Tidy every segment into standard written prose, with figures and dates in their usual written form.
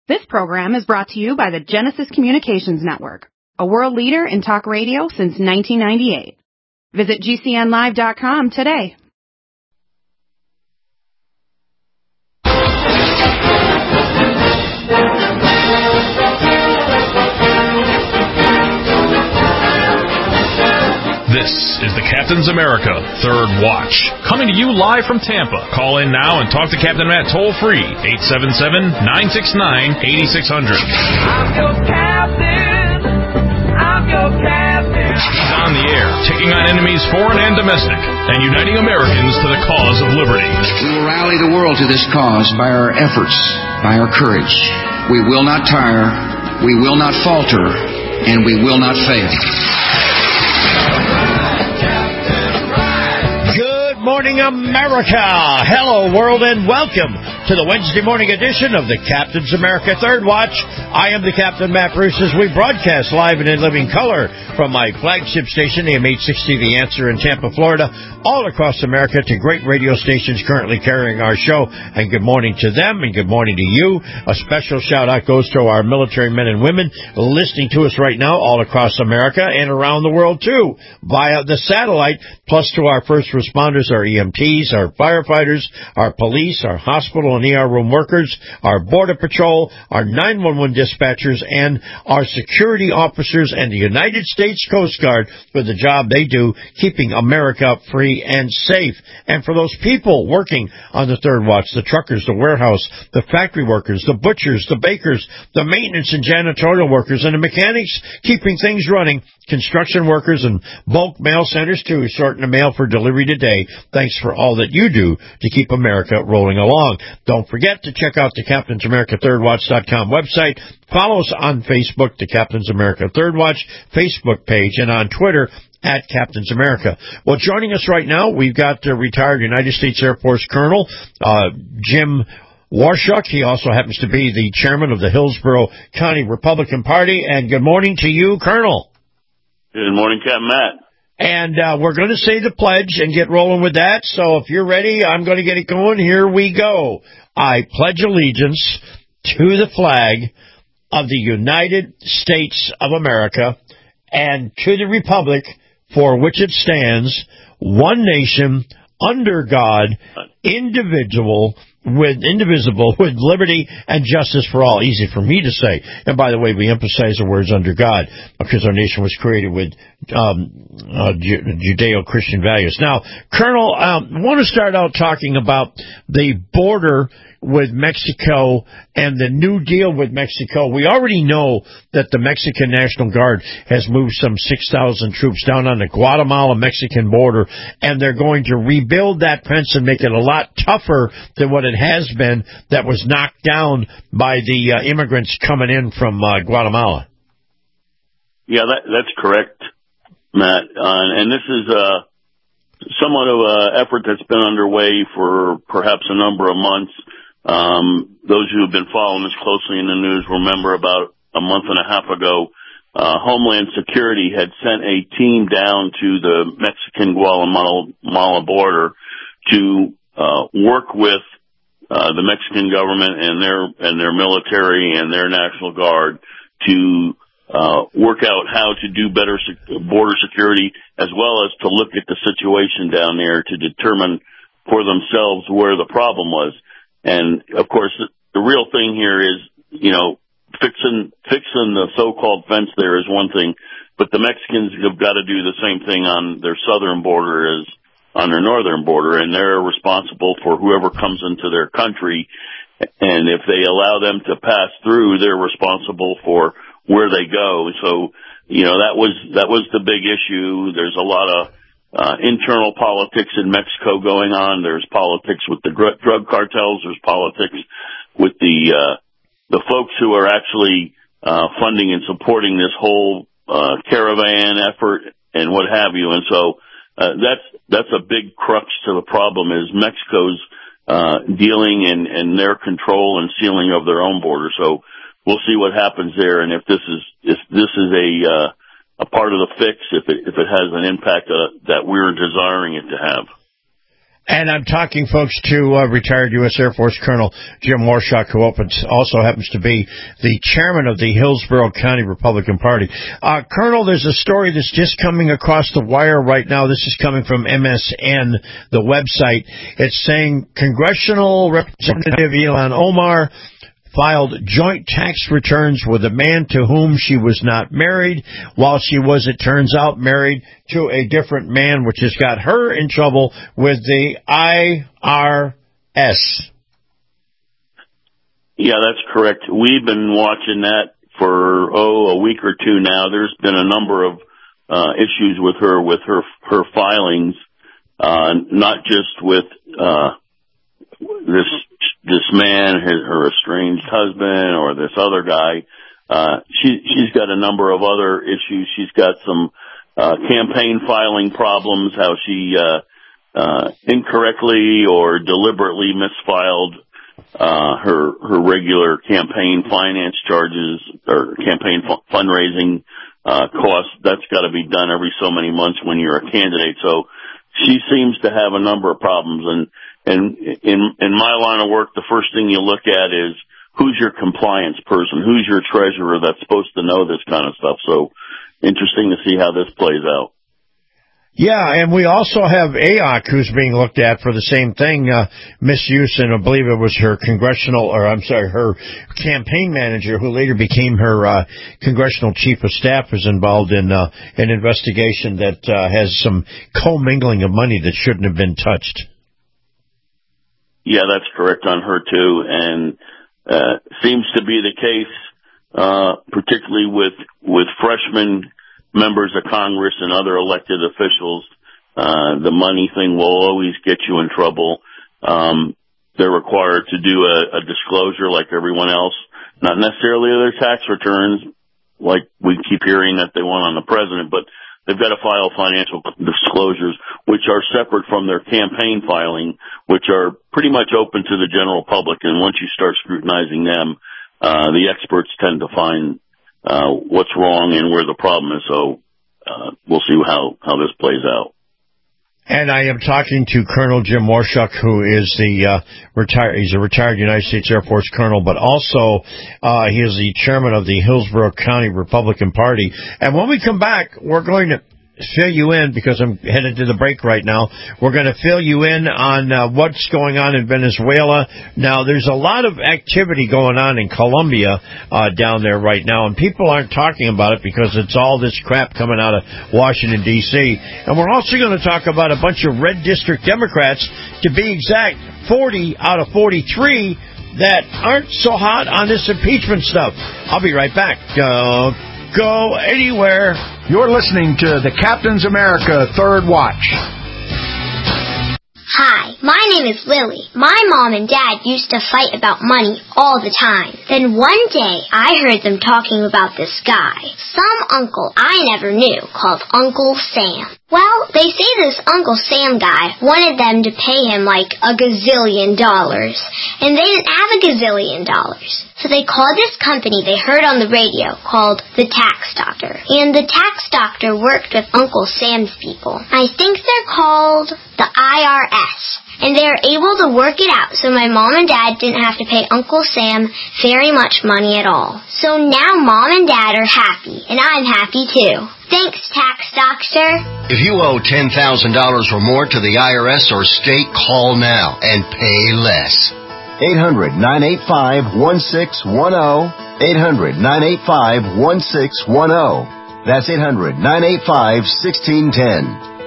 This program is brought to you by the Genesis Communications Network, a world leader in talk radio since 1998. Visit GCNlive.com today. This is the Captain's America Third Watch, coming to you live from Tampa. Call in now and talk to Captain Matt toll-free, 877-969-8600. I'm your captain. I'm your captain. He's on the air, taking on enemies foreign and domestic, and uniting Americans to the cause of liberty. We will rally the world to this cause by our efforts, by our courage. We will not tire, we will not falter, and we will not fail. Good morning, America. Hello, world, and welcome to the Wednesday morning edition of the Captain's America Third Watch. I am the Captain, Matt Bruce, as we broadcast live and in living color from my flagship station, AM 860 The Answer in Tampa, Florida, all across America to great radio stations currently carrying our show. And good morning to them and good morning to you. A special shout out goes to our military men and women listening to us right now all across America and around the world too via the satellite, plus to our first responders, our EMTs, our firefighters, our police, our hospital and ER room workers, our Border Patrol, our 911 dispatchers, and our security officers and the United States Coast Guard for the job they do keeping America free and safe. And for those people working on the Third Watch, the truckers, the warehouse, the factory workers, the butchers, the bakers, the maintenance and janitorial workers, and the mechanics keeping things running, construction workers and bulk mail centers too, sorting the mail for delivery today. Thanks for all that you do to keep America rolling along. Don't forget to check out the CaptainsAmericaThirdWatch.com website. Follow us on Facebook, the Captain's America Third Watch Facebook page, and on Twitter at Captain's America. Well, joining us right now, we've got retired United States Air Force Colonel Jim Warshuk. He also happens to be the chairman of the Hillsborough County Republican Party. And good morning to you, Colonel. Good morning, Captain Matt. And we're going to say the pledge and get rolling with that. So if you're ready, I'm going to get it going. Here we go. I pledge allegiance to the flag of the United States of America and to the republic for which it stands, one nation, under God, indivisible, with liberty and justice for all. Easy for me to say. And by the way, we emphasize the words under God because our nation was created with Judeo-Christian values. Now, Colonel, I want to start out talking about the border with Mexico and the New Deal with Mexico. We already know that the Mexican National Guard has moved some 6,000 troops down on the Guatemala-Mexican border, and they're going to rebuild that fence and make it a lot tougher than what it has been that was knocked down by the immigrants coming in from Guatemala. Yeah, that's correct, Matt. And this is somewhat of an effort that's been underway for perhaps a number of months. Those who have been following this closely in the news remember about a month and a half ago, Homeland Security had sent a team down to the Mexican-Guatemala border to work with the Mexican government and their military and their National Guard to work out how to do better border security, as well as to look at the situation down there to determine for themselves where the problem was. And of course, the real thing here is, fixing the so-called fence there is one thing, but the Mexicans have got to do the same thing on their southern border as on their northern border, and they're responsible for whoever comes into their country. And if they allow them to pass through, they're responsible for where they go. So, that was the big issue. There's a lot of internal politics in Mexico going on. There's politics with the drug cartels. There's politics with the folks who are actually funding and supporting this whole caravan effort and what have you. And so that's a big crux to the problem is Mexico's dealing and their control and sealing of their own border. So we'll see what happens there, and if this is a part of the fix, if it has an impact that we're desiring it to have. And I'm talking, folks, to retired U.S. Air Force Colonel Jim Warshaw, who also happens to be the chairman of the Hillsborough County Republican Party. Colonel, there's a story that's just coming across the wire right now. This is coming from MSN, the website. It's saying Congressional Representative Ilhan Omar filed joint tax returns with a man to whom she was not married, while she was, it turns out, married to a different man, which has got her in trouble with the IRS. Yeah, that's correct. We've been watching that for, a week or two now. There's been a number of issues with her filings, not just with this man, her estranged husband, or this other guy. She's got a number of other issues. She's got some campaign filing problems, how she incorrectly or deliberately misfiled her regular campaign finance charges or campaign fundraising costs. That's got to be done every so many months when you're a candidate. So she seems to have a number of problems, and in my line of work, the first thing you look at is who's your compliance person, who's your treasurer that's supposed to know this kind of stuff. So interesting to see how this plays out. Yeah, and we also have AOC, who's being looked at for the same thing, misuse, and I believe it was her her campaign manager, who later became her congressional chief of staff, is involved in an investigation that has some commingling of money that shouldn't have been touched. Yeah, that's correct on her too, and seems to be the case, particularly with freshman members of Congress and other elected officials. The money thing will always get you in trouble. They're required to do a disclosure like everyone else, not necessarily their tax returns, like we keep hearing that they want on the president, but they've got to file financial disclosures, which are separate from their campaign filing, which are pretty much open to the general public. And once you start scrutinizing them, the experts tend to find what's wrong and where the problem is. So we'll see how this plays out. And I am talking to Colonel Jim Warshaw, who is he's a retired United States Air Force colonel, but also he is the chairman of the Hillsborough County Republican Party. And when we come back, we're going to fill you in, because I'm headed to the break right now. We're going to fill you in on what's going on in Venezuela. Now, there's a lot of activity going on in Colombia down there right now, and people aren't talking about it because it's all this crap coming out of Washington, D.C. And we're also going to talk about a bunch of red district Democrats, to be exact, 40 out of 43 that aren't so hot on this impeachment stuff. I'll be right back. Go anywhere. You're listening to the Captain's America Third Watch. Hi, my name is Lily. My mom and dad used to fight about money all the time. Then one day, I heard them talking about this guy, some uncle I never knew, called Uncle Sam. Well, they say this Uncle Sam guy wanted them to pay him like $1 gazillion, and they didn't have $1 gazillion. So they called this company they heard on the radio called the Tax Doctor. And the Tax Doctor worked with Uncle Sam's people. I think they're called the IRS. And they were able to work it out so my mom and dad didn't have to pay Uncle Sam very much money at all. So now mom and dad are happy, and I'm happy too. Thanks, Tax Doctor. If you owe $10,000 or more to the IRS or state, call now and pay less. 800-985-1610. 800-985-1610. That's 800-985-1610.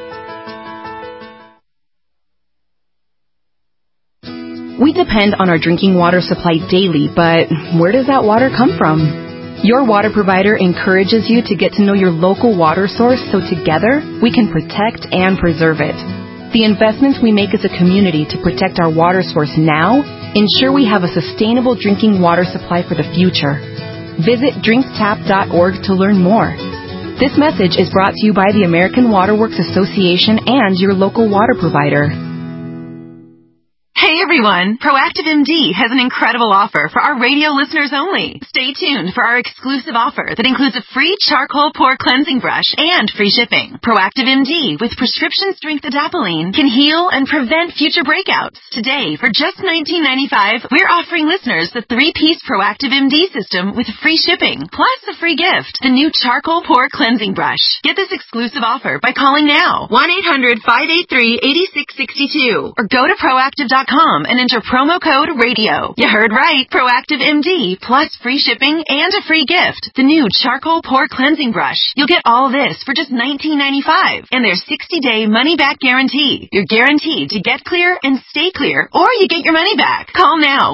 We depend on our drinking water supply daily, but where does that water come from? Your water provider encourages you to get to know your local water source so together we can protect and preserve it. The investments we make as a community to protect our water source now ensure we have a sustainable drinking water supply for the future. Visit drinktap.org to learn more. This message is brought to you by the American Water Works Association and your local water provider. Hey everyone! Proactive MD has an incredible offer for our radio listeners only. Stay tuned for our exclusive offer that includes a free charcoal pore cleansing brush and free shipping. Proactive MD with prescription strength adapalene can heal and prevent future breakouts. Today, for just $19.95, we're offering listeners the 3-piece Proactive MD system with free shipping, plus a free gift, the new charcoal pore cleansing brush. Get this exclusive offer by calling now, 1-800-583-8662, or go to proactive.com and enter promo code RADIO. You heard right, Proactive MD, plus free shipping and a free gift, the new charcoal pore cleansing brush. You'll get all this for just $19.95, and their 60-day money-back guarantee. You're guaranteed to get clear and stay clear, or you get your money back. Call now,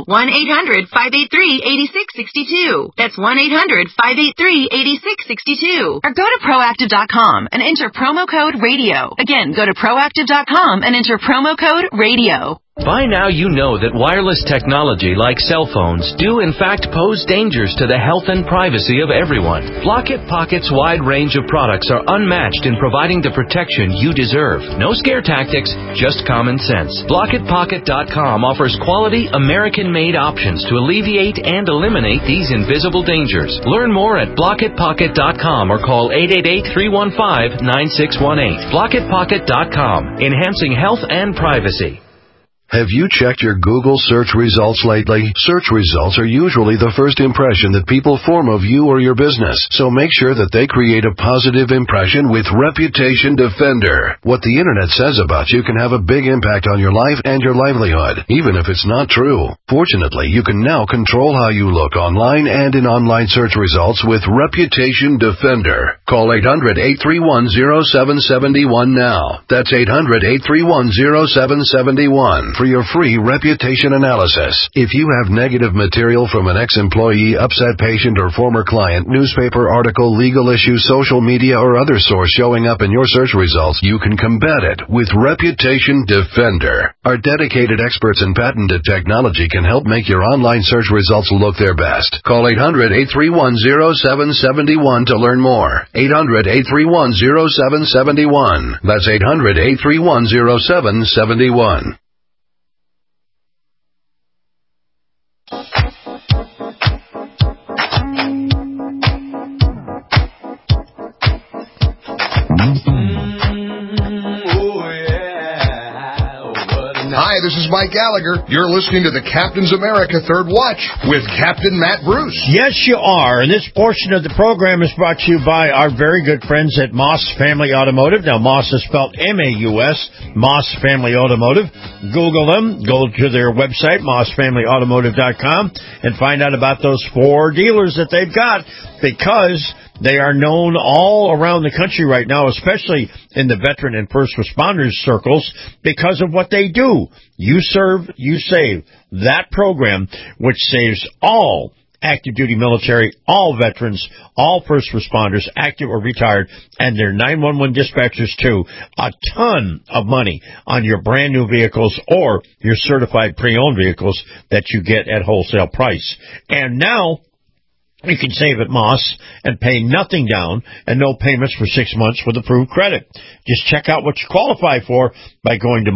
1-800-583-8662. That's 1-800-583-8662. Or go to proactive.com and enter promo code RADIO. Again, go to proactive.com and enter promo code RADIO. By now you know that wireless technology like cell phones do in fact pose dangers to the health and privacy of everyone. Block-It Pocket's wide range of products are unmatched in providing the protection you deserve. No scare tactics, just common sense. BlockItPocket.com offers quality American-made options to alleviate and eliminate these invisible dangers. Learn more at BlockItPocket.com or call 888-315-9618. BlockItPocket.com, enhancing health and privacy. Have you checked your Google search results lately? Search results are usually the first impression that people form of you or your business, so make sure that they create a positive impression with Reputation Defender. What the internet says about you can have a big impact on your life and your livelihood, even if it's not true. Fortunately, you can now control how you look online and in online search results with Reputation Defender. Call 800-831-0771 now. That's 800-831-0771. For your free reputation analysis. If you have negative material from an ex-employee, upset patient, or former client, newspaper article, legal issue, social media, or other source showing up in your search results, you can combat it with Reputation Defender. Our dedicated experts in patented technology can help make your online search results look their best. Call 800-831-0771 to learn more. 800-831-0771. That's 800-831-0771. Hi, this is Mike Gallagher. You're listening to the Captain's America Third Watch with Captain Matt Bruce. Yes, you are. And this portion of the program is brought to you by our very good friends at Moss Family Automotive. Now, Moss is spelled M-A-U-S, Moss Family Automotive. Google them. Go to their website, mossfamilyautomotive.com, and find out about those 4 dealers that they've got, because they are known all around the country right now, especially in the veteran and first responders circles, because of what they do. You serve, you save. That program, which saves all active duty military, all veterans, all first responders, active or retired, and their 911 dispatchers too, a ton of money on your brand new vehicles or your certified pre-owned vehicles that you get at wholesale price. And now you can save at Moss and pay nothing down and no payments for 6 months with approved credit. Just check out what you qualify for by going to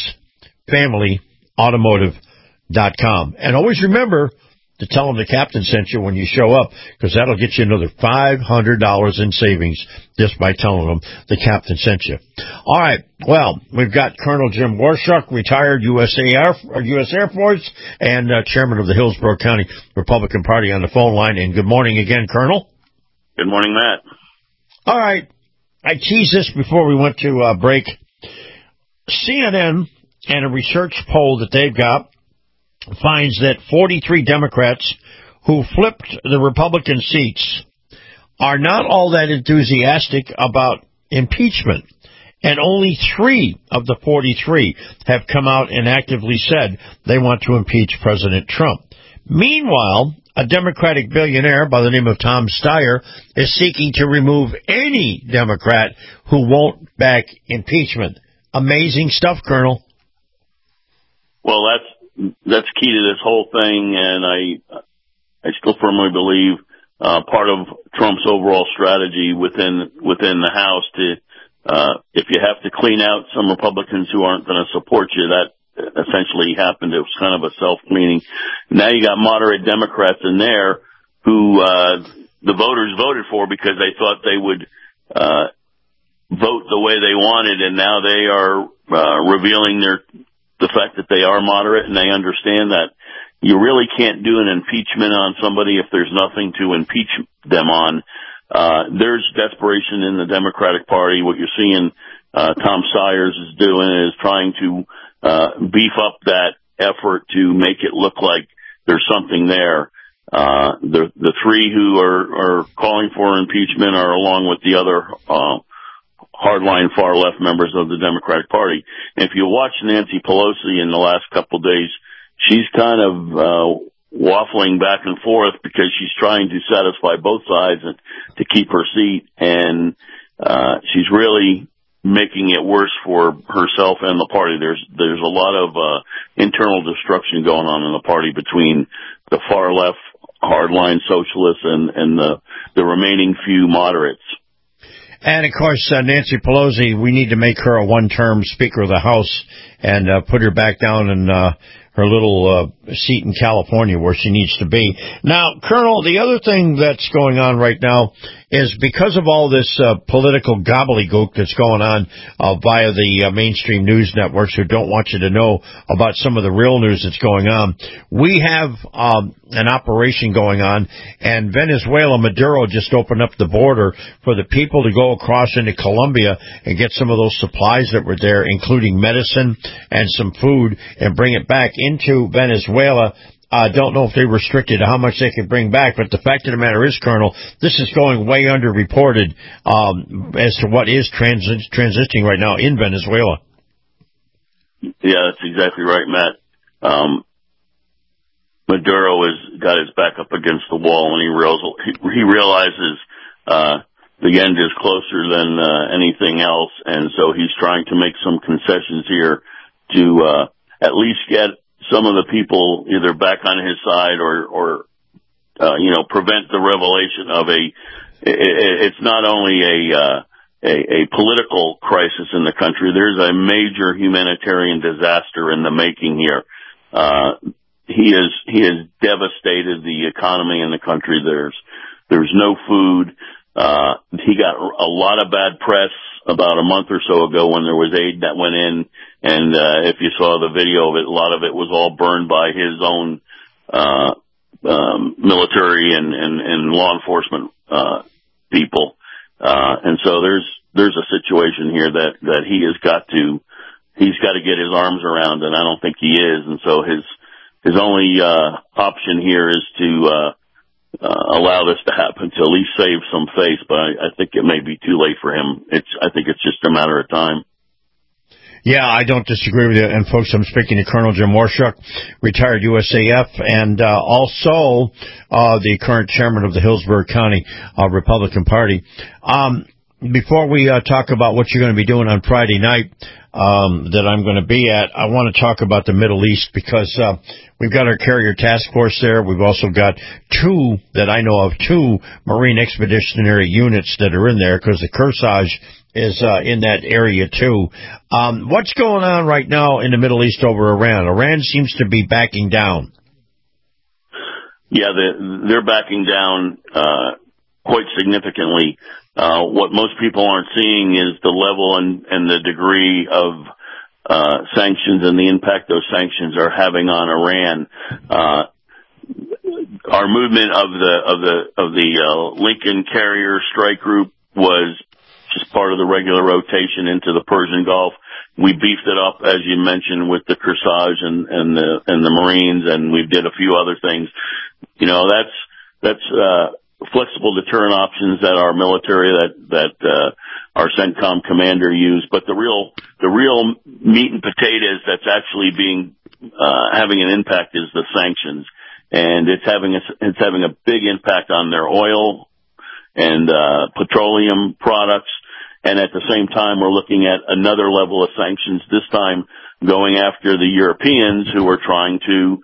mossfamilyautomotive.com. And always remember to tell them the captain sent you when you show up, because that'll get you another $500 in savings just by telling them the captain sent you. All right. Well, we've got Colonel Jim Warshaw, retired U.S. Air Force, and chairman of the Hillsborough County Republican Party on the phone line. And good morning again, Colonel. Good morning, Matt. All right. I teased this before we went to break. CNN and a research poll that they've got finds that 43 Democrats who flipped the Republican seats are not all that enthusiastic about impeachment. And only 3 of the 43 have come out and actively said they want to impeach President Trump. Meanwhile, a Democratic billionaire by the name of Tom Steyer is seeking to remove any Democrat who won't back impeachment. Amazing stuff, Colonel. Well, that's key to this whole thing, and I still firmly believe part of Trump's overall strategy within the House to if you have to clean out some Republicans who aren't going to support you, essentially happened. It was kind of a self-cleaning. Now you got moderate Democrats in there who the voters voted for because they thought they would vote the way they wanted, and now they are revealing the fact that they are moderate, and they understand that you really can't do an impeachment on somebody if there's nothing to impeach them on. There's desperation in the Democratic Party. What you're seeing Tom Sayers is doing is trying to beef up that effort to make it look like there's something there. The three who are calling for impeachment are along with the other hardline far left members of the Democratic Party. And if you watch Nancy Pelosi in the last couple of days, she's kind of waffling back and forth because she's trying to satisfy both sides and to keep her seat, and she's really making it worse for herself and the party. There's a lot of internal destruction going on in the party between the far left hardline socialists and the remaining few moderates. And, of course, Nancy Pelosi, we need to make her a one-term Speaker of the House and put her back down in her little seat in California where she needs to be. Now, Colonel, the other thing that's going on right now is because of all this political gobbledygook that's going on via the mainstream news networks who don't want you to know about some of the real news that's going on, we have an operation going on, and Venezuela, Maduro just opened up the border for the people to go across into Colombia and get some of those supplies that were there, including medicine and some food, and bring it back into Venezuela. I don't know if they restricted how much they could bring back, but the fact of the matter is, Colonel, this is going way underreported as to what is transiting right now in Venezuela. Yeah, that's exactly right, Matt. Maduro has got his back up against the wall, and he realizes the end is closer than anything else, and so he's trying to make some concessions here to at least get some of the people either back on his side or prevent the revelation of it's not only a political crisis in the country. There's a major humanitarian disaster in the making here. He has devastated the economy in the country. There's no food. He got a lot of bad press about a month or so ago when there was aid that went in, and if you saw the video of it, a lot of it was all burned by his own military and law enforcement people. And so there's a situation here that he's got to get his arms around, and I don't think he is. And so his only option here is to allow this to happen to at least save some face, but I think it may be too late for him. I think it's just a matter of time. Yeah, I don't disagree with you. And folks, I'm speaking to Colonel Jim Warshuk, retired USAF, and also the current chairman of the Hillsborough County Republican Party. Before we talk about what you're going to be doing on Friday night that I'm going to be at, I want to talk about the Middle East because we've got our carrier task force there. We've also got two Marine Expeditionary units that are in there because the Kearsarge is in that area too. What's going on right now in the Middle East over Iran? Iran seems to be backing down. Yeah, they're backing down quite significantly. What most people aren't seeing is the level and the degree of sanctions and the impact those sanctions are having on Iran. Our movement of the Lincoln Carrier Strike Group was just part of the regular rotation into the Persian Gulf. We beefed it up, as you mentioned, with the Kearsarge and the Marines, and we did a few other things. That's flexible deterrent options that our military, that our CENTCOM commander used. But the real meat and potatoes that's actually having an impact is the sanctions, and it's having a big impact on their oil and petroleum products. And at the same time, we're looking at another level of sanctions, this time going after the Europeans who are trying to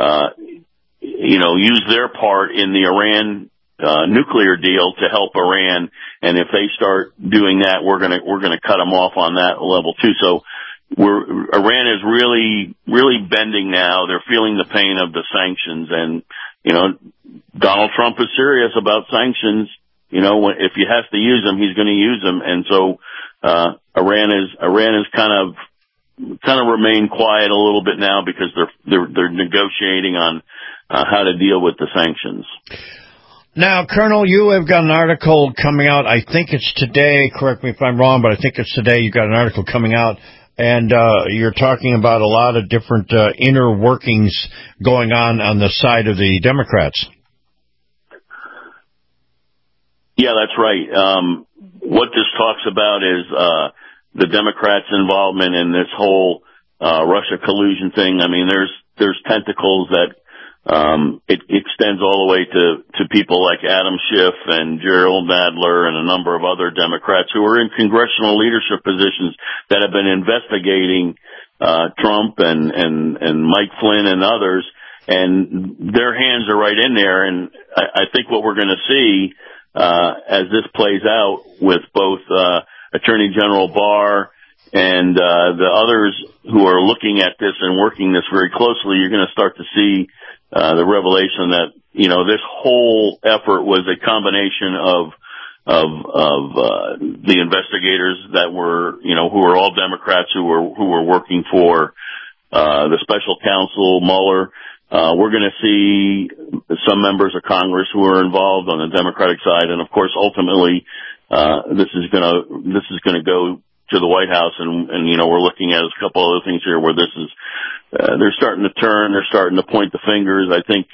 use their part in the Iran nuclear deal to help Iran, and if they start doing that, we're gonna cut them off on that level too. So Iran is really bending now. They're feeling the pain of the sanctions, and Donald Trump is serious about sanctions. If he has to use them, he's going to use them, and so Iran is kind of remained quiet a little bit now because they're negotiating on how to deal with the sanctions. Now, Colonel, you have got an article coming out. I think it's today. Correct me if I'm wrong, but I think it's today. You've got an article coming out, and you're talking about a lot of different inner workings going on the side of the Democrats. Yeah, that's right. What this talks about is the Democrats' involvement in this whole Russia collusion thing. I mean, there's tentacles that it extends all the way to people like Adam Schiff and Gerald Nadler and a number of other Democrats who are in congressional leadership positions that have been investigating Trump and Mike Flynn and others, and their hands are right in there. And I think what we're going to see as this plays out with both Attorney General Barr and the others who are looking at this and working this very closely, you're going to start to see the revelation that, this whole effort was a combination of the investigators that were, who were all Democrats who were working for, the special counsel Mueller. We're going to see some members of Congress who are involved on the Democratic side. And of course, ultimately, this is going to go to the White House. And we're looking at a couple other things here where this is, they're starting to turn, they're starting to point the fingers. I think,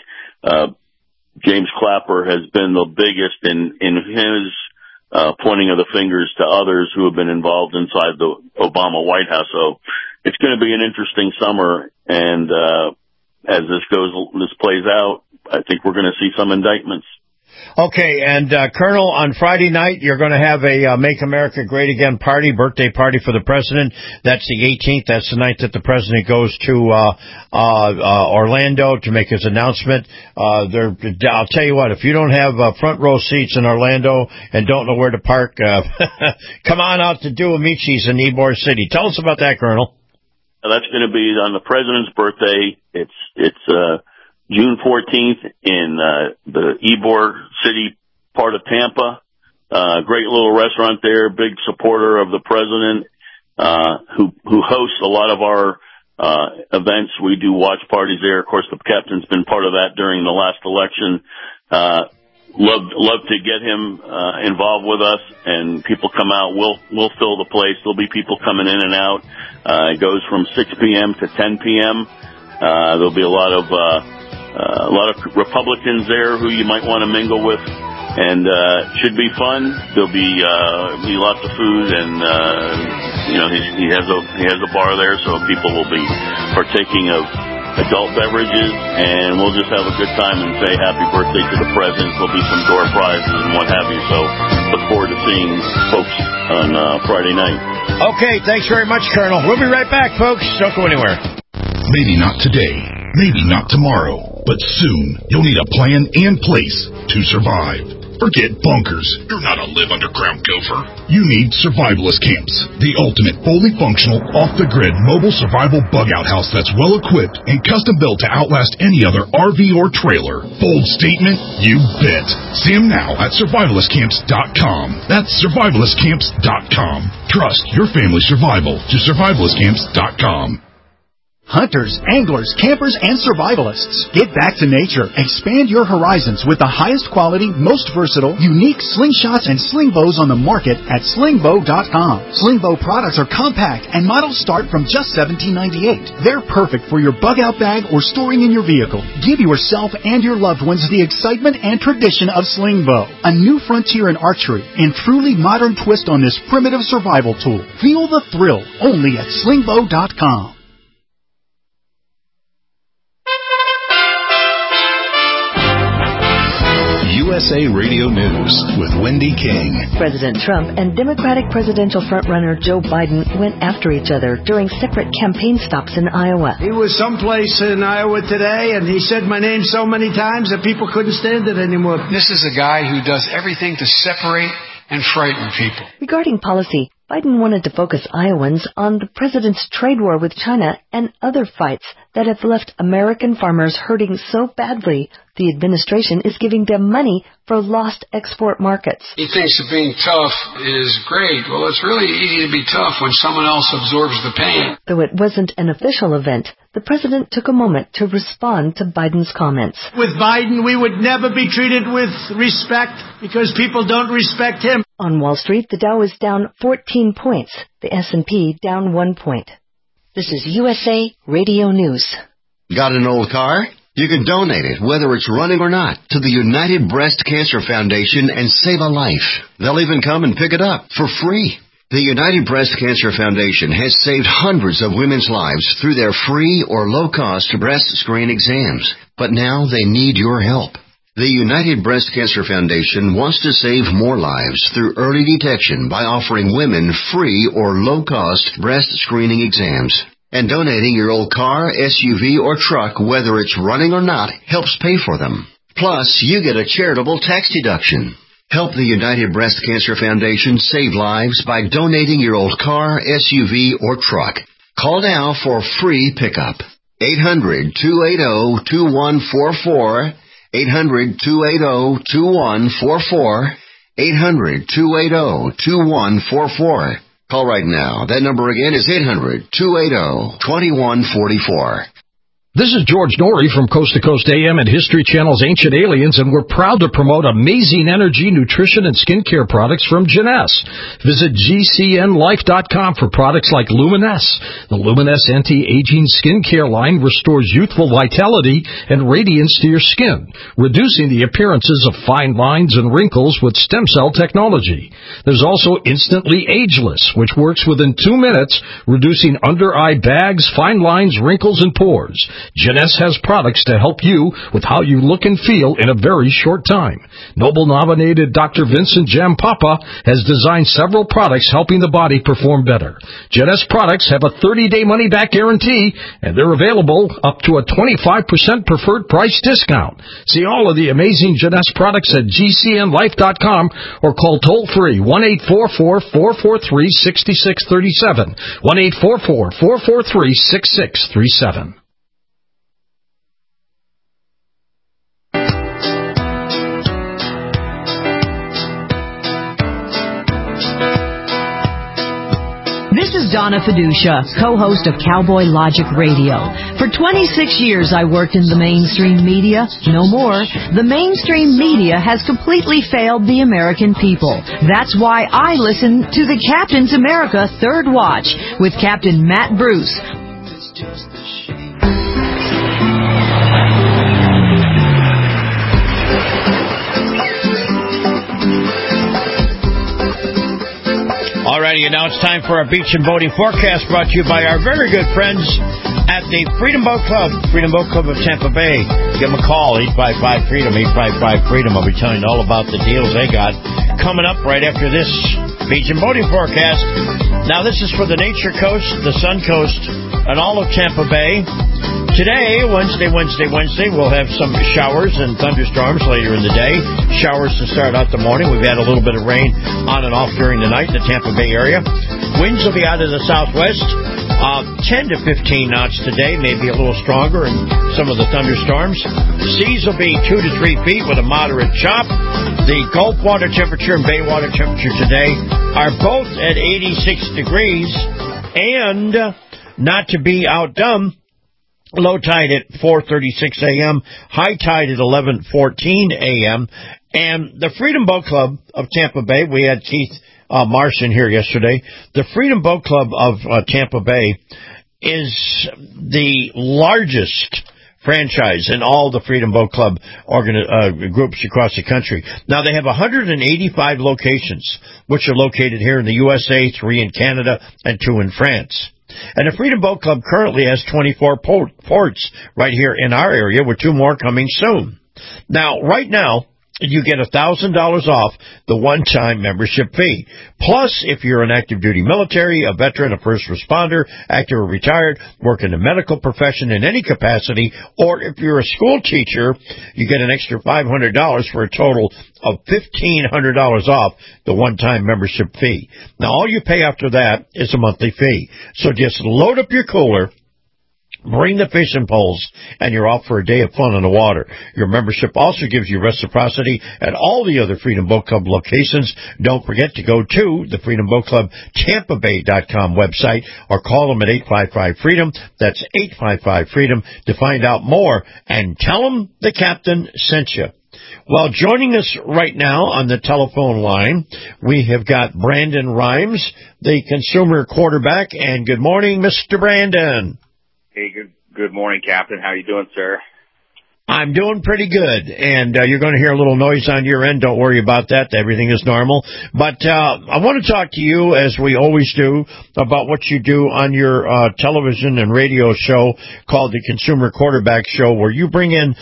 James Clapper has been the biggest in his, pointing of the fingers to others who have been involved inside the Obama White House. So it's going to be an interesting summer. And, as this plays out, I think we're going to see some indictments. Okay, and Colonel, on Friday night, you're going to have a Make America Great Again party, birthday party for the president. That's the 18th. That's the night that the president goes to Orlando to make his announcement. I'll tell you what, if you don't have front row seats in Orlando and don't know where to park, come on out to Do Amici's in Ybor City. Tell us about that, Colonel. That's going to be on the president's birthday. It's June 14th in the Ybor City part of Tampa. Great little restaurant there, big supporter of the president, who hosts a lot of our events. We do watch parties there. Of course, the captain's been part of that during the last election. Love to get him involved with us, and people come out. We'll fill the place. There'll be people coming in and out. It goes from 6 p.m. to 10 p.m. There'll be a lot of Republicans there who you might want to mingle with, and should be fun. There'll be lots of food, and he has a bar there, so people will be partaking of adult beverages, and we'll just have a good time and say happy birthday to the president. There'll be some door prizes and what have you, so look forward to seeing folks on Friday night. Okay, thanks very much, Colonel. We'll be right back, folks. Don't go anywhere. Maybe not today, maybe not tomorrow, but soon you'll need a plan and place to survive. Forget bunkers. You're not a live underground gopher. You need Survivalist Camps, the ultimate fully functional, off-the-grid mobile survival bug-out house that's well-equipped and custom-built to outlast any other RV or trailer. Bold statement? You bet. See them now at survivalistcamps.com. That's survivalistcamps.com. Trust your family's survival to survivalistcamps.com. Hunters, anglers, campers, and survivalists. Get back to nature. Expand your horizons with the highest quality, most versatile, unique slingshots and sling bows on the market at slingbow.com. Slingbow products are compact and models start from just $17.98. They're perfect for your bug-out bag or storing in your vehicle. Give yourself and your loved ones the excitement and tradition of Slingbow, a new frontier in archery and truly modern twist on this primitive survival tool. Feel the thrill only at slingbow.com. USA Radio News with Wendy King. President Trump and Democratic presidential frontrunner Joe Biden went after each other during separate campaign stops in Iowa. He was someplace in Iowa today, and he said my name so many times that people couldn't stand it anymore. This is a guy who does everything to separate and frighten people. Regarding policy, Biden wanted to focus Iowans on the president's trade war with China and other fights that have left American farmers hurting so badly, the administration is giving them money for lost export markets. He thinks that being tough is great. Well, it's really easy to be tough when someone else absorbs the pain. Though it wasn't an official event, the president took a moment to respond to Biden's comments. With Biden, we would never be treated with respect because people don't respect him. On Wall Street, the Dow is down 14 points, the S&P down 1 point. This is USA Radio News. Got an old car? You can donate it, whether it's running or not, to the United Breast Cancer Foundation and save a life. They'll even come and pick it up for free. The United Breast Cancer Foundation has saved hundreds of women's lives through their free or low-cost breast screen exams. But now they need your help. The United Breast Cancer Foundation wants to save more lives through early detection by offering women free or low-cost breast screening exams. And donating your old car, SUV, or truck, whether it's running or not, helps pay for them. Plus, you get a charitable tax deduction. Help the United Breast Cancer Foundation save lives by donating your old car, SUV, or truck. Call now for free pickup. 800-280-2144. 800-280-2144. 800-280-2144. Call right now. That number again is 800-280-2144. This is George Norrie from Coast to Coast AM and History Channel's Ancient Aliens, and we're proud to promote amazing energy, nutrition, and skincare products from Jeunesse. Visit GCNlife.com for products like Luminesce. The Luminesce anti-aging skincare line restores youthful vitality and radiance to your skin, reducing the appearances of fine lines and wrinkles with stem cell technology. There's also Instantly Ageless, which works within 2 minutes, reducing under-eye bags, fine lines, wrinkles, and pores. Jeunesse has products to help you with how you look and feel in a very short time. Nobel-nominated Dr. Vincent Jampapa has designed several products helping the body perform better. Jeunesse products have a 30-day money-back guarantee, and they're available up to a 25% preferred price discount. See all of the amazing Jeunesse products at GCNlife.com or call toll-free 1-844-443-6637, 1-844-443-6637. This is Donna Fiducia, co-host of Cowboy Logic Radio. For 26 years I worked in the mainstream media. No more. The mainstream media has completely failed the American people. That's why I listen to the Captain's America Third Watch with Captain Matt Bruce. Alrighty, and now it's time for our beach and boating forecast brought to you by our very good friends at the Freedom Boat Club, Freedom Boat Club of Tampa Bay. Give them a call, 855-FREEDOM, 855-FREEDOM. I'll be telling you all about the deals they got coming up right after this beach and boating forecast. Now, this is for the Nature Coast, the Sun Coast, and all of Tampa Bay. Today, Wednesday, we'll have some showers and thunderstorms later in the day. Showers to start out the morning. We've had a little bit of rain on and off during the night in the Tampa Bay area. Winds will be out of the southwest, 10 to 15 knots today, maybe a little stronger in some of the thunderstorms. Seas will be 2 to 3 feet with a moderate chop. The Gulf water temperature and Bay water temperature today are both at 86 degrees. And, not to be outdone, low tide at 4:36 a.m., high tide at 11:14 a.m., and the Freedom Boat Club of Tampa Bay, we had Keith Marsh in here yesterday. The Freedom Boat Club of Tampa Bay is the largest franchise in all the Freedom Boat Club groups across the country. Now, they have 185 locations, which are located here in the USA, 3 in Canada, and 2 in France. And the Freedom Boat Club currently has 24 ports right here in our area, with 2 more coming soon. Now, right now, you get $1,000 off the one-time membership fee. Plus, if you're an active duty military, a veteran, a first responder, active or retired, work in the medical profession in any capacity, or if you're a school teacher, you get an extra $500 for a total of $1,500 off the one-time membership fee. Now, all you pay after that is a monthly fee. So just load up your cooler, bring the fishing poles, and you're off for a day of fun on the water. Your membership also gives you reciprocity at all the other Freedom Boat Club locations. Don't forget to go to the Freedom Boat Club TampaBay.com website or call them at 855-FREEDOM. That's 855-FREEDOM to find out more, and tell them the captain sent you. Well, joining us right now on the telephone line, we have got Brandon Rhymes, the consumer quarterback. And good morning, Mr. Brandon. Hey, good morning, Captain. How you doing, sir? I'm doing pretty good, and you're going to hear a little noise on your end. Don't worry about that. Everything is normal. But I want to talk to you, as we always do, about what you do on your television and radio show called the Consumer Quarterback Show, where you bring in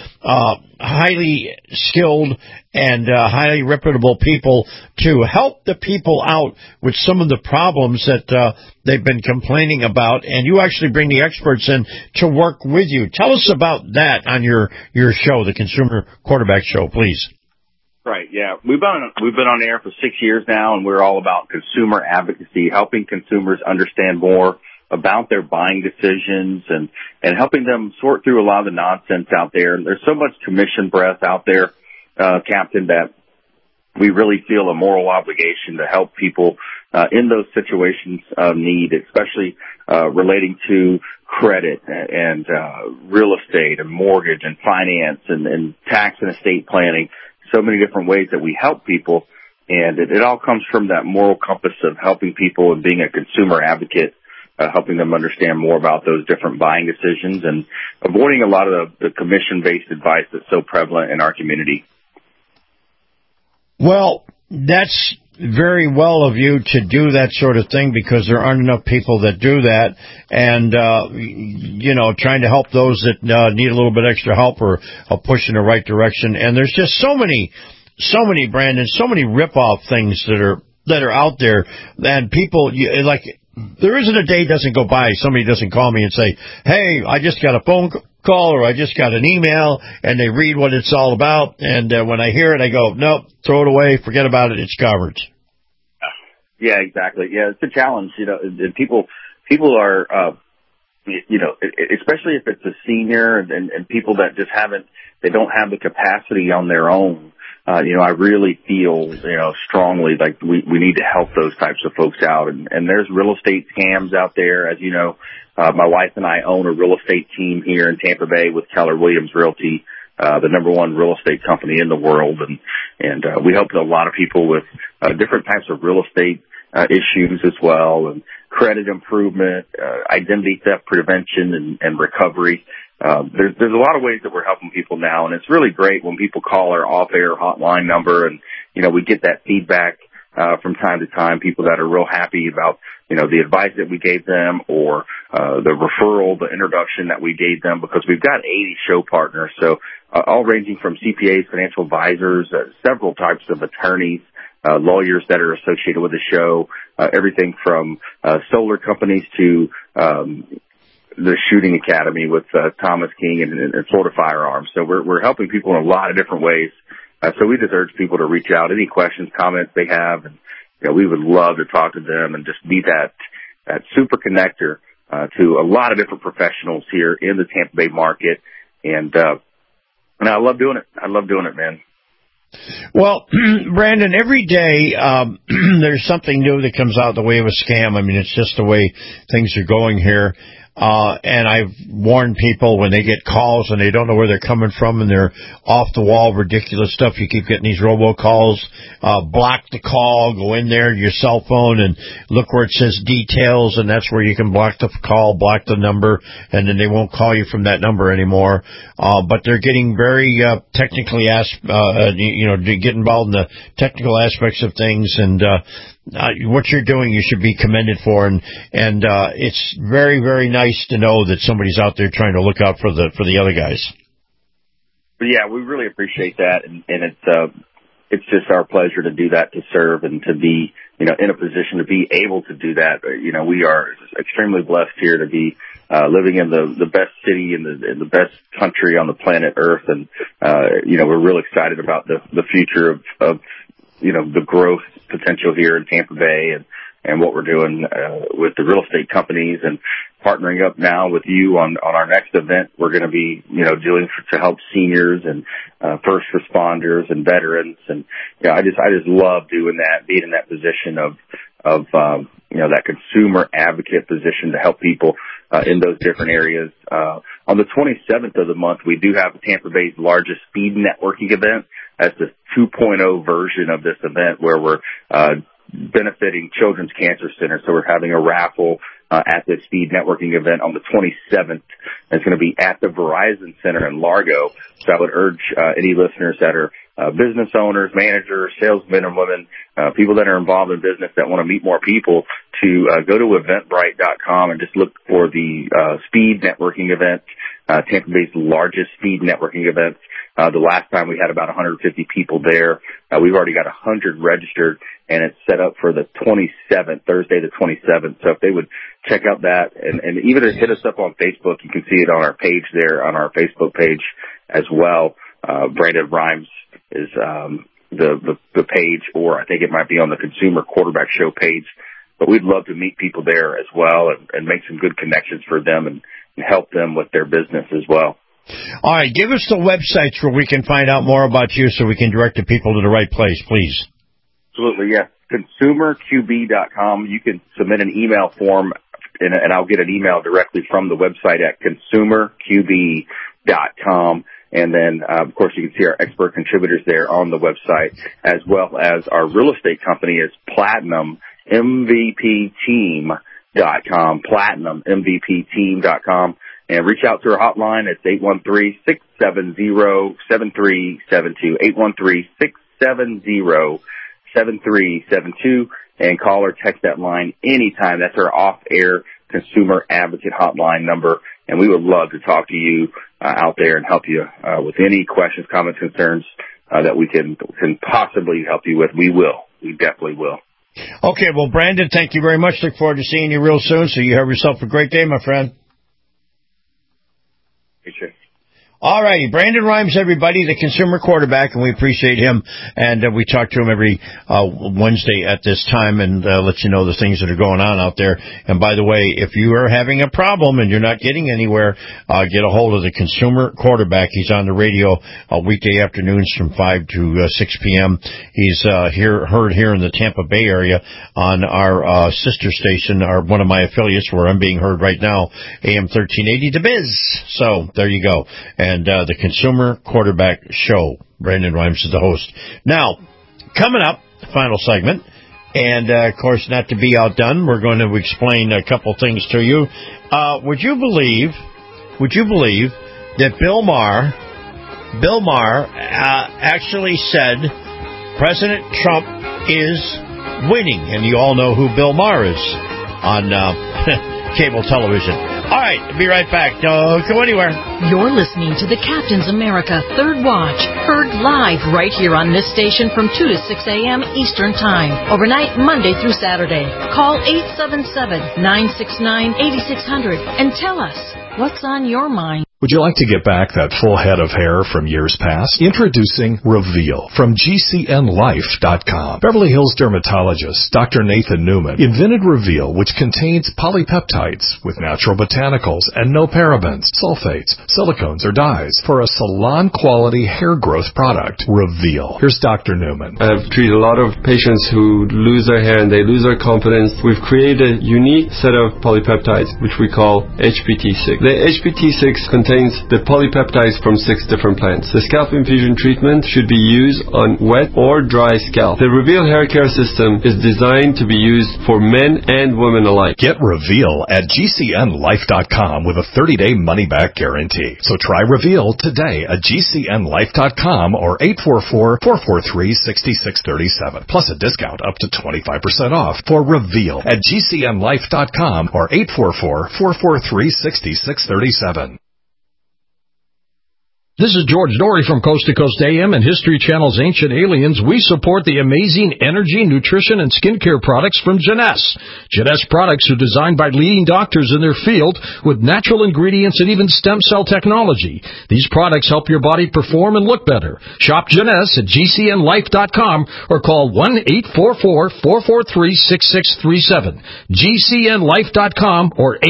highly skilled and highly reputable people to help the people out with some of the problems that they've been complaining about, and you actually bring the experts in to work with you. Tell us about that on your show, the Consumer Quarterback Show, please. Right, yeah. We've been on air for 6 years now, and we're all about consumer advocacy, helping consumers understand more about their buying decisions and helping them sort through a lot of the nonsense out there. And there's so much commission breath out there, Captain, that we really feel a moral obligation to help people in those situations of need, especially relating to credit and real estate and mortgage and finance and tax and estate planning. So many different ways that we help people, and it all comes from that moral compass of helping people and being a consumer advocate, helping them understand more about those different buying decisions and avoiding a lot of the commission-based advice that's so prevalent in our community. Well, that's very well of you to do that sort of thing, because there aren't enough people that do that, and trying to help those that need a little bit extra help or a push in the right direction. And there's just so many, Brandon, so many rip-off things that are out there, and people like. There isn't a day doesn't go by somebody doesn't call me and say, hey, I just got a phone call or I just got an email, and they read what it's all about, and when I hear it, I go, nope, throw it away, forget about it, it's covered. Yeah, exactly. Yeah, it's a challenge, and people are, especially if it's a senior and people that just they don't have the capacity on their own. I really feel, strongly like we need to help those types of folks out. And there's real estate scams out there. As you know, my wife and I own a real estate team here in Tampa Bay with Keller Williams Realty, the number one real estate company in the world. And we help a lot of people with different types of real estate issues as well, and credit improvement, identity theft prevention and recovery. There's a lot of ways that we're helping people now, and it's really great when people call our off-air hotline number, and we get that feedback from time to time. People that are real happy about the advice that we gave them, or the referral, the introduction that we gave them, because we've got 80 show partners, so all ranging from CPAs, financial advisors, several types of attorneys, lawyers that are associated with the show, everything from solar companies to the shooting academy with Thomas King and Florida Firearms. So we're helping people in a lot of different ways. So we just urge people to reach out, any questions, comments they have, and we would love to talk to them and just be that super connector to a lot of different professionals here in the Tampa Bay market. And I love doing it. I love doing it, man. Well, Brandon, every day there's something new that comes out the way of a scam. I mean, it's just the way things are going here. And I've warned people when they get calls and they don't know where they're coming from and they're off-the-wall, ridiculous stuff. You keep getting these robocalls. Block the call, go in there, your cell phone, and look where it says details, and that's where you can block the call, block the number, and then they won't call you from that number anymore. But they're getting very technically get involved in the technical aspects of things, and what you're doing, you should be commended for, and it's very, very nice to know that somebody's out there trying to look out for the other guys. But yeah, we really appreciate that, and it's it's just our pleasure to do that, to serve, and to be, in a position to be able to do that. We are extremely blessed here to be living in the best city in the best country on the planet Earth, and we're real excited about the future of the growth potential here in Tampa Bay, and what we're doing with the real estate companies, and partnering up now with you on our next event. We're going to be doing to help seniors and first responders and veterans, and I just love doing that, being in that position of that consumer advocate position to help people in those different areas. On the 27th of the month, we do have Tampa Bay's largest speed networking event. That's the 2.0 version of this event, where we're benefiting Children's Cancer Center. So we're having a raffle at the speed networking event on the 27th. It's going to be at the Verizon Center in Largo. So I would urge any listeners that are business owners, managers, salesmen and women, people that are involved in business that want to meet more people, to go to Eventbrite.com and just look for the speed networking event, Tampa Bay's largest speed networking event. The last time we had about 150 people there. We've already got 100 registered, and it's set up for the 27th, Thursday the 27th. So if they would check out that, and even hit us up on Facebook, you can see it on our page there, on our Facebook page as well. Brandon Rhymes is the page, or I think it might be on the Consumer Quarterback Show page. But we'd love to meet people there as well, and make some good connections for them, and help them with their business as well. All right, give us the websites where we can find out more about you, so we can direct the people to the right place, please. Absolutely, yes. ConsumerQB.com. You can submit an email form, and I'll get an email directly from the website at ConsumerQB.com. And then, of course, you can see our expert contributors there on the website, as well as our real estate company is PlatinumMVPTeam.com, PlatinumMVPTeam.com. And reach out to our hotline. It's 813-670-7372, 813-670-7372, and call or text that line anytime. That's our off-air consumer advocate hotline number, and we would love to talk to you out there and help you with any questions, comments, concerns that we can possibly help you with. We will. We definitely will. Okay, well, Brandon, thank you very much. Look forward to seeing you real soon, so you have yourself a great day, my friend. Sure. All righty, Brandon Rhymes, everybody, the consumer quarterback, and we appreciate him. And we talk to him every Wednesday at this time, and let you know the things that are going on out there. And by the way, if you are having a problem and you're not getting anywhere, get a hold of the consumer quarterback. He's on the radio weekday afternoons from 5 to 6 p.m. He's heard here in the Tampa Bay area on our sister station, one of my affiliates, where I'm being heard right now, AM 1380 The Biz. So there you go. And the Consumer Quarterback Show. Brandon Rhymes is the host. Now, coming up, final segment, and of course, not to be outdone, we're going to explain a couple things to you. Would you believe that Bill Maher actually said President Trump is winning, and you all know who Bill Maher is on cable television. All right, be right back. Don't go anywhere. You're listening to the Captain's America Third Watch, heard live right here on this station from 2 to 6 a.m. Eastern Time, overnight Monday through Saturday. Call 877-969-8600 and tell us what's on your mind. Would you like to get back that full head of hair from years past? Introducing Reveal from GCNLife.com. Beverly Hills dermatologist Dr. Nathan Newman invented Reveal, which contains polypeptides with natural botanicals and no parabens, sulfates, silicones, or dyes for a salon-quality hair growth product. Reveal. Here's Dr. Newman. I've treated a lot of patients who lose their hair and they lose their confidence. We've created a unique set of polypeptides, which we call HPT6. The HPT6 contains the polypeptides from 6 different plants. The scalp infusion treatment should be used on wet or dry scalp. The Reveal hair care system is designed to be used for men and women alike. Get Reveal at GCNLife.com with a 30-day money-back guarantee. So try Reveal today at GCNLife.com or 844-443-6637. Plus a discount up to 25% off for Reveal at GCNLife.com or 844-443-6637. This is George Norrie from Coast to Coast AM and History Channel's Ancient Aliens. We support the amazing energy, nutrition, and skincare products from Jeunesse. Jeunesse products are designed by leading doctors in their field with natural ingredients and even stem cell technology. These products help your body perform and look better. Shop Jeunesse at GCNlife.com or call 1-844-443-6637. GCNlife.com or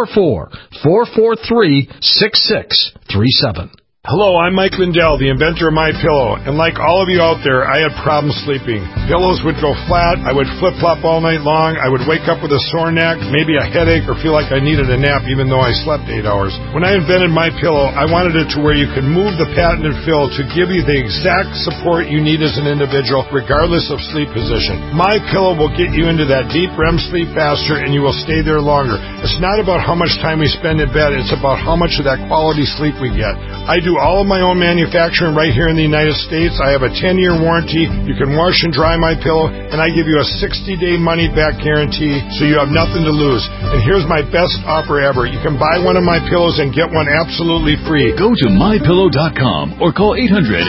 844-443-6637. Hello, I'm Mike Lindell, the inventor of MyPillow, and like all of you out there, I had problems sleeping. Pillows would go flat, I would flip-flop all night long, I would wake up with a sore neck, maybe a headache, or feel like I needed a nap even though I slept 8 hours. When I invented MyPillow, I wanted it to where you could move the patented fill to give you the exact support you need as an individual, regardless of sleep position. MyPillow will get you into that deep REM sleep faster, and you will stay there longer. It's not about how much time we spend in bed, it's about how much of that quality sleep we get. I do all of my own manufacturing right here in the United States. I have a 10-year warranty. You can wash and dry my pillow, and I give you a 60-day money-back guarantee, so you have nothing to lose. And here's my best offer ever. You can buy one of my pillows and get one absolutely free. Go to MyPillow.com or call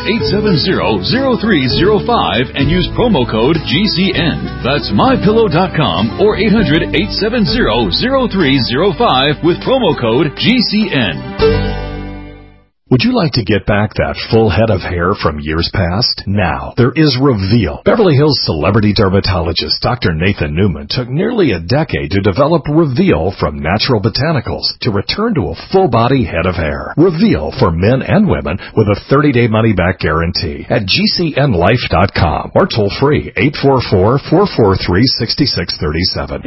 800-870-0305 and use promo code GCN. That's MyPillow.com or 800-870-0305 with promo code GCN. Would you like to get back that full head of hair from years past? Now, there is Reveal. Beverly Hills celebrity dermatologist Dr. Nathan Newman took nearly a decade to develop Reveal from natural botanicals to return to a full-body head of hair. Reveal for men and women with a 30-day money-back guarantee at GCNlife.com or toll-free 844-443-6637.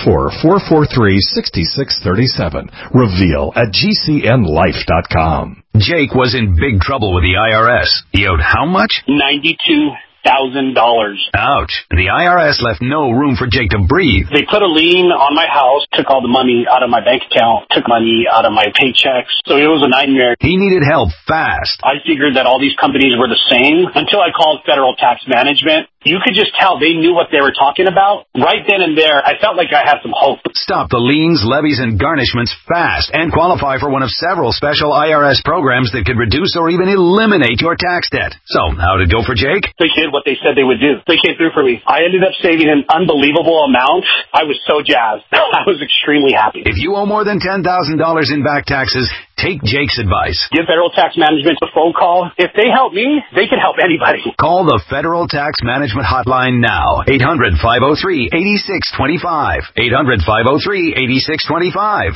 844-443-6637. Reveal at GCNlife.com. Jake was in big trouble with the IRS. He owed how much? $92,000. Ouch. The IRS left no room for Jake to breathe. They put a lien on my house, took all the money out of my bank account, took money out of my paychecks. So it was a nightmare. He needed help fast. I figured that all these companies were the same until I called Federal Tax Management. You could just tell they knew what they were talking about. Right then and there, I felt like I had some hope. Stop the liens, levies, and garnishments fast and qualify for one of several special IRS programs that could reduce or even eliminate your tax debt. So, how did it go for Jake? They did what they said they would do. They came through for me. I ended up saving an unbelievable amount. I was so jazzed. I was extremely happy. If you owe more than $10,000 in back taxes, take Jake's advice. Give Federal Tax Management a phone call. If they help me, they can help anybody. Call the Federal Tax Management Hotline now. 800-503-8625. 800-503-8625.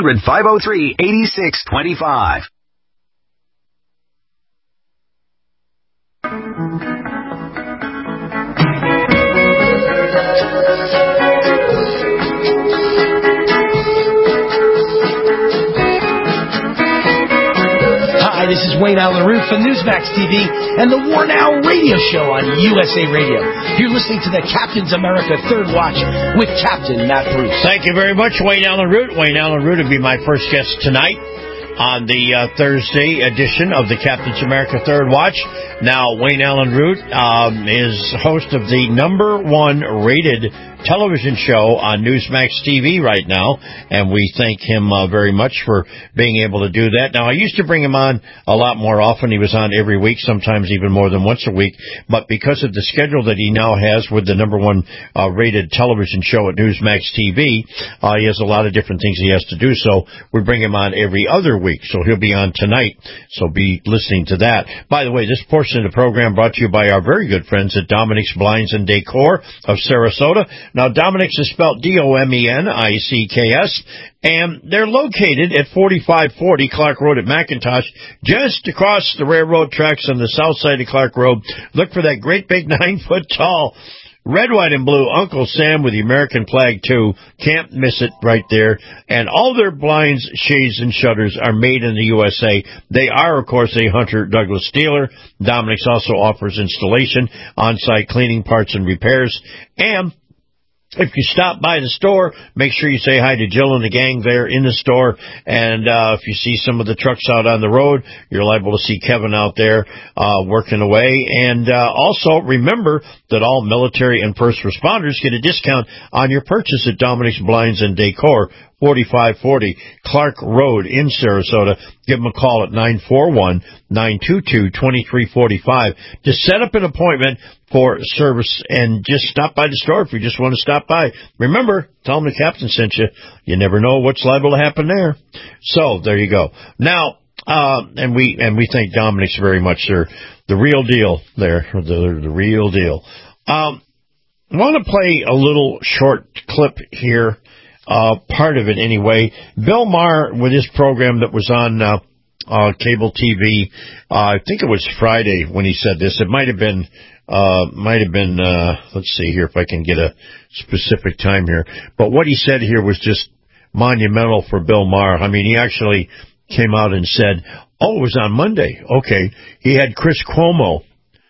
800-503-8625. Hi, this is Wayne Allen Root from Newsmax TV and the War Now radio show on USA Radio. You're listening to the Captain's America Third Watch with Captain Matt Bruce. Thank you very much, Wayne Allen Root. Wayne Allen Root will be my first guest tonight on the Thursday edition of the Captain's America Third Watch. Now, Wayne Allen Root is host of the #1 rated television show on Newsmax TV right now, and we thank him very much for being able to do that. Now, I used to bring him on a lot more often. He was on every week, sometimes even more than once a week, but because of the schedule that he now has with the #1 rated television show at Newsmax TV, he has a lot of different things he has to do, so we bring him on every other week, so he'll be on tonight, so be listening to that. By the way, this portion of the program brought to you by our very good friends at Dominic's Blinds and Decor of Sarasota. Now, Dominic's is spelled Dominicks, and they're located at 4540 Clark Road at McIntosh, just across the railroad tracks on the south side of Clark Road. Look for that great big 9-foot-tall red, white, and blue Uncle Sam with the American flag, too. Can't miss it right there. And all their blinds, shades, and shutters are made in the USA. They are, of course, a Hunter Douglas dealer. Dominic's also offers installation, on-site cleaning, parts, and repairs. And if you stop by the store, make sure you say hi to Jill and the gang there in the store. And if you see some of the trucks out on the road, you're liable to see Kevin out there working away. And also remember that all military and first responders get a discount on your purchase at Dominic's Blinds and Decor. 4540 Clark Road in Sarasota. Give them a call at 941-922-2345 to set up an appointment for service and just stop by the store if you just want to stop by. Remember, tell them the captain sent you. You never know what's liable to happen there. So there you go. Now, and we thank Dominic's very much, sir. The real deal there, the real deal. I want to play a little short clip here. Part of it anyway. Bill Maher with his program that was on cable TV. I think it was Friday when he said this. It might have been. Let's see here if I can get a specific time here. But what he said here was just monumental for Bill Maher. I mean, he actually came out and said, "Oh, it was on Monday." Okay, he had Chris Cuomo,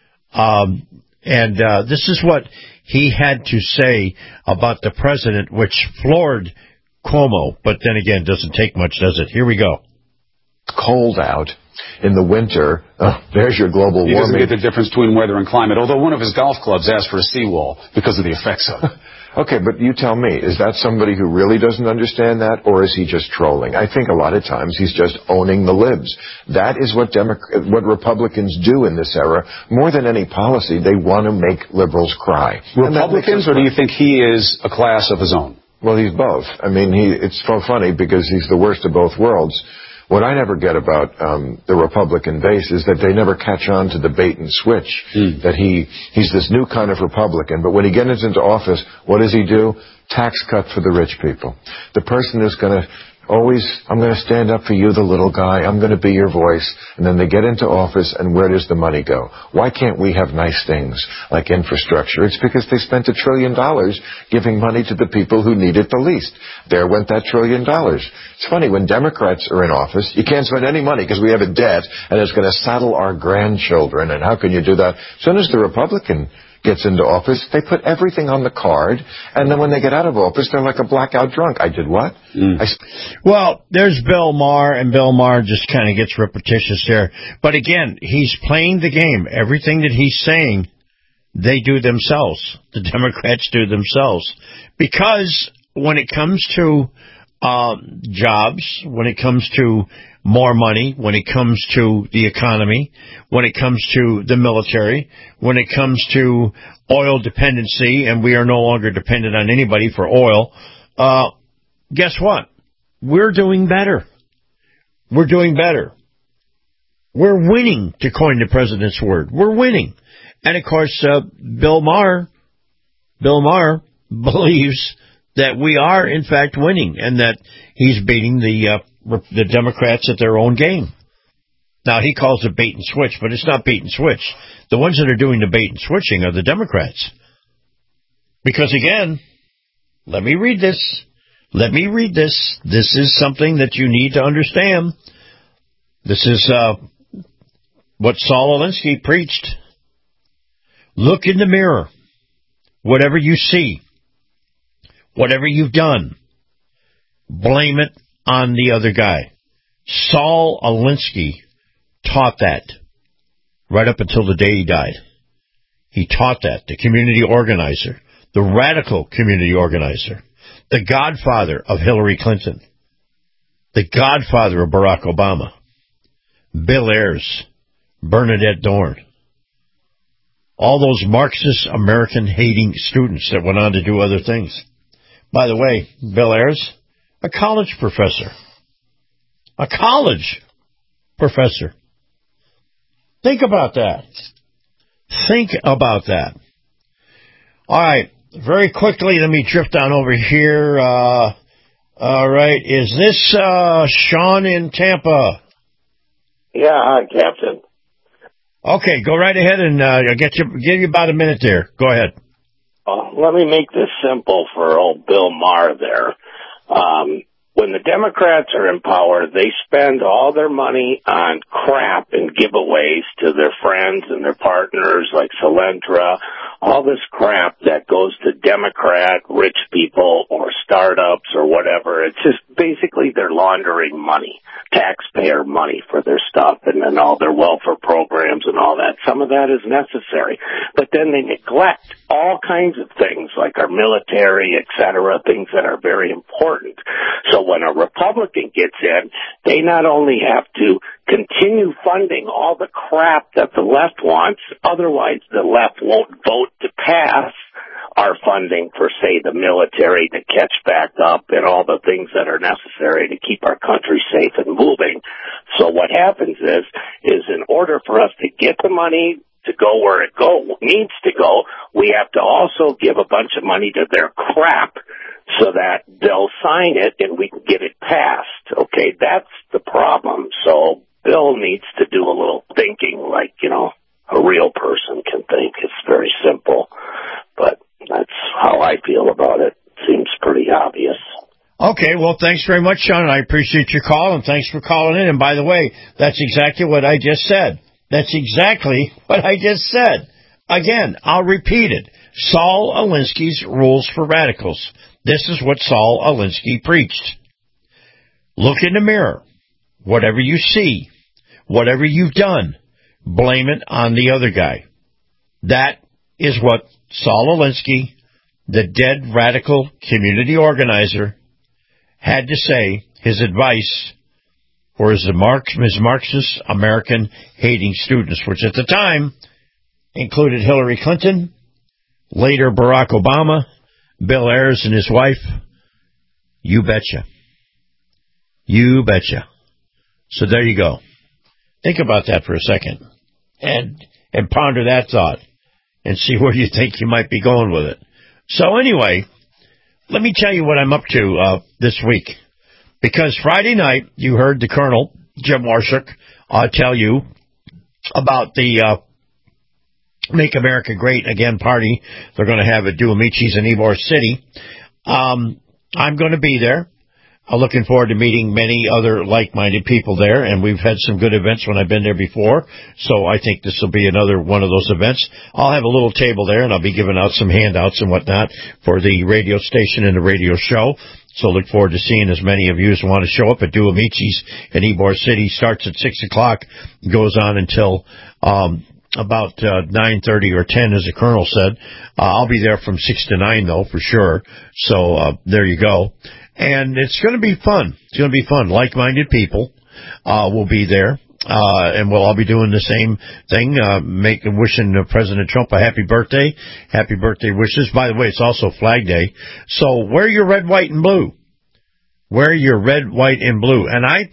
and this is what he had to say about the president, which floored Cuomo. But then again, doesn't take much, does it? Here we go. Cold out in the winter. There's your global warming. He doesn't get the difference between weather and climate, although one of his golf clubs asked for a seawall because of the effects of it. Okay, but you tell me, is that somebody who really doesn't understand that, or is he just trolling? I think a lot of times he's just owning the libs. That is what Republicans do in this era. More than any policy, they want to make liberals cry. Republicans, or do you think he is a class of his own? Well, he's both. I mean, it's so funny because he's the worst of both worlds. What I never get about the Republican base is that they never catch on to the bait and switch, that he's this new kind of Republican, but when he gets into office, what does he do? Tax cut for the rich people. The person who's going to I'm going to stand up for you, the little guy, I'm going to be your voice, and then they get into office, and where does the money go? Why can't we have nice things like infrastructure? It's because they spent $1 trillion giving money to the people who need it the least. There went that $1 trillion. It's funny, when Democrats are in office, you can't spend any money because we have a debt, and it's going to saddle our grandchildren, and how can you do that? As soon as the Republican gets into office, they put everything on the card, and then when they get out of office, they're like a blackout drunk. I did what? Well, there's Bill Maher, and Bill Maher just kind of gets repetitious there. But again, he's playing the game. Everything that he's saying, they do themselves. The Democrats do themselves. Because when it comes to jobs, when it comes to more money, when it comes to the economy, when it comes to the military, when it comes to oil dependency, and we are no longer dependent on anybody for oil, guess what? We're doing better. We're doing better. We're winning, to coin the president's word. We're winning. And, of course, Bill Maher believes that we are, in fact, winning, and that he's beating the Democrats at their own game. Now, he calls it bait and switch, but it's not bait and switch. The ones that are doing the bait and switching are the Democrats. Because, again, let me read this. This is something that you need to understand. This is what Saul Alinsky preached. Look in the mirror. Whatever you see, whatever you've done, blame it on the other guy. Saul Alinsky taught that right up until the day he died. He taught that. The community organizer, the radical community organizer, the godfather of Hillary Clinton, the godfather of Barack Obama, Bill Ayers, Bernadette Dorn, all those Marxist American-hating students that went on to do other things. By the way, Bill Ayers, a college professor. A college professor. Think about that. Think about that. All right. Very quickly, let me drift down over here. All right. Is this Sean in Tampa? Yeah, hi, Captain. Okay, go right ahead, and I'll give you about a minute there. Go ahead. Let me make this simple for old Bill Maher there. When the Democrats are in power, they spend all their money on crap and giveaways to their friends and their partners like Solentra, all this crap that goes to Democrat rich people or startups or whatever. It's just basically they're laundering money, taxpayer money for their stuff and all their welfare programs and all that. Some of that is necessary. But then they neglect all kinds of things like our military, et cetera, things that are very important. So when a Republican gets in, they not only have to continue funding all the crap that the left wants, otherwise the left won't vote to pass our funding for, say, the military to catch back up and all the things that are necessary to keep our country safe and moving. So what happens is in order for us to get the money to go where it needs to go, we have to also give a bunch of money to their crap so that they'll sign it and we can get it passed. Okay, that's the problem. So Bill needs to do a little thinking like, a real person can think. It's very simple, but that's how I feel about it. Seems pretty obvious. Okay, well, thanks very much, Sean. I appreciate your call, and thanks for calling in. And by the way, that's exactly what I just said. That's exactly what I just said. Again, I'll repeat it. Saul Alinsky's Rules for Radicals. This is what Saul Alinsky preached. Look in the mirror. Whatever you see, whatever you've done, blame it on the other guy. That is what Saul Alinsky, the dead radical community organizer, had to say, his advice for his Marxist American hating students, which at the time included Hillary Clinton, later Barack Obama, Bill Ayers and his wife. You betcha. You betcha. So there you go. Think about that for a second and ponder that thought and see where you think you might be going with it. So anyway, let me tell you what I'm up to this week. Because Friday night, you heard the Colonel, Jim Warshuk, tell you about the Make America Great Again party they're going to have at Duamici's in Ybor City. I'm going to be there. I'm looking forward to meeting many other like-minded people there, and we've had some good events when I've been there before, so I think this will be another one of those events. I'll have a little table there, and I'll be giving out some handouts and whatnot for the radio station and the radio show, so look forward to seeing as many of you as want to show up at Duamici's in Ybor City. Starts at 6 o'clock, goes on until about 9:30 or 10, as the Colonel said. I'll be there from 6 to 9, though, for sure, so there you go. And it's going to be fun. It's going to be fun. Like-minded people will be there, and we'll all be doing the same thing, wishing President Trump a happy birthday. Happy birthday wishes. By the way, it's also Flag Day. So wear your red, white, and blue. Wear your red, white, and blue. And I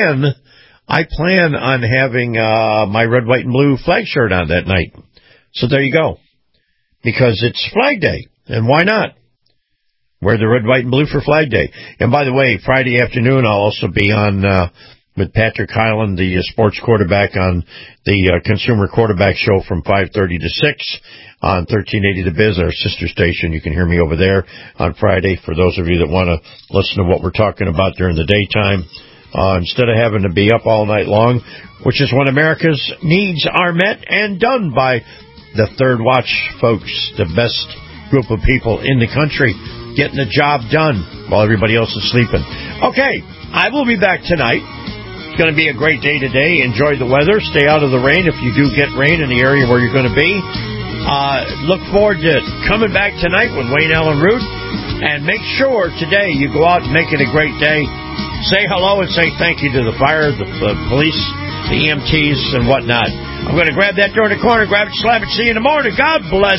plan on having my red, white, and blue flag shirt on that night. So there you go. Because it's Flag Day, and why not? Wear the red, white, and blue for Flag Day. And by the way, Friday afternoon, I'll also be on with Patrick Hyland, the sports quarterback, on the Consumer Quarterback Show from 5:30 to 6 on 1380 The Biz, our sister station. You can hear me over there on Friday for those of you that want to listen to what we're talking about during the daytime. Instead of having to be up all night long, which is when America's needs are met and done by the Third Watch folks, the best group of people in the country, getting the job done while everybody else is sleeping. Okay, I will be back tonight. It's going to be a great day today. Enjoy the weather. Stay out of the rain if you do get rain in the area where you're going to be. Look forward to coming back tonight with Wayne Allen Root. And make sure today you go out and make it a great day. Say hello and say thank you to the fire, the police, the EMTs, and whatnot. I'm going to grab that door in the corner, grab it, slap it, see you in the morning. God bless.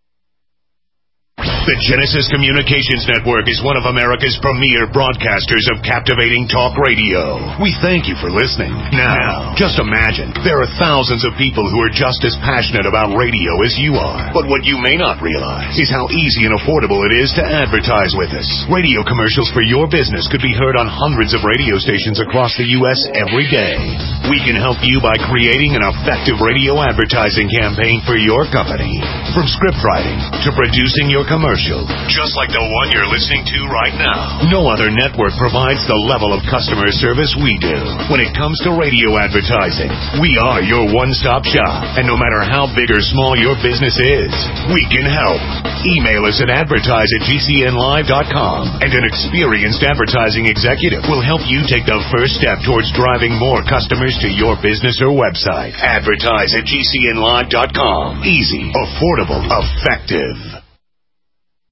The Genesis Communications Network is one of America's premier broadcasters of captivating talk radio. We thank you for listening. Now, just imagine, there are thousands of people who are just as passionate about radio as you are. But what you may not realize is how easy and affordable it is to advertise with us. Radio commercials for your business could be heard on hundreds of radio stations across the U.S. every day. We can help you by creating an effective radio advertising campaign for your company. From script writing to producing your commercial, just like the one you're listening to right now. No other network provides the level of customer service we do. When it comes to radio advertising, we are your one-stop shop. And no matter how big or small your business is, we can help. Email us at advertise@gcnlive.com, and an experienced advertising executive will help you take the first step towards driving more customers to your business or website. Advertise at gcnlive.com. Easy, affordable, effective.